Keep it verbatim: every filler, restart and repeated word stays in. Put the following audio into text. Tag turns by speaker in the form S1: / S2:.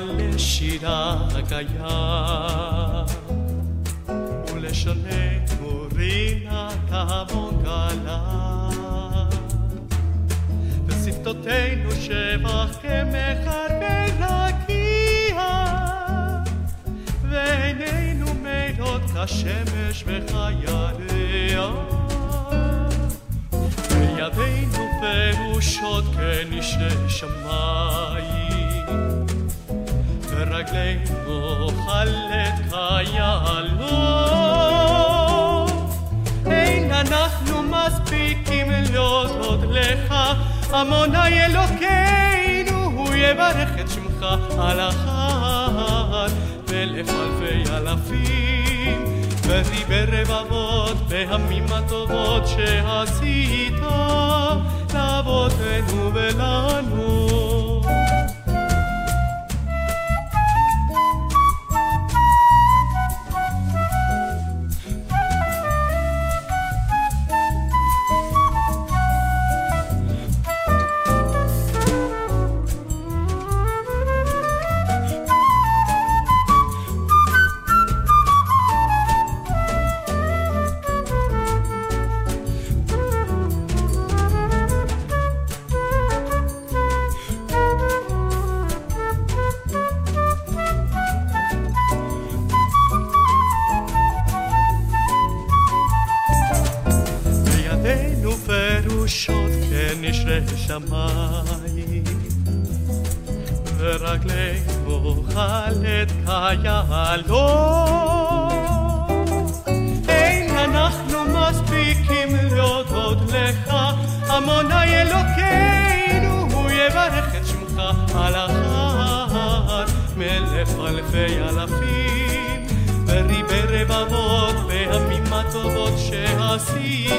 S1: לשירה הקיים ולשוננו רינה כמון גלה ושפתותינו שבח כמחרבן רקיע ועינינו מאירות כשמש וחייליה וידינו פירושות כנשרי שמיים ורגלינו חלת כיהלום אין אנחנו מספיקים להודות לך עמוני אלוקינו הוא יברך את שמך על אחת ואלף אלפי אלפים וריבי רבבות והמים הטובות שעשית לאבותינו ולנו פירושות כנשרי שמיים ורגלינו חלת כיהלום אין אנחנו מספיקים להודות לך עמוני אלוקינו הוא יברך את שמך על אחת מאלף אלפי אלפים וריבי רבבות והמים הטובות שעשית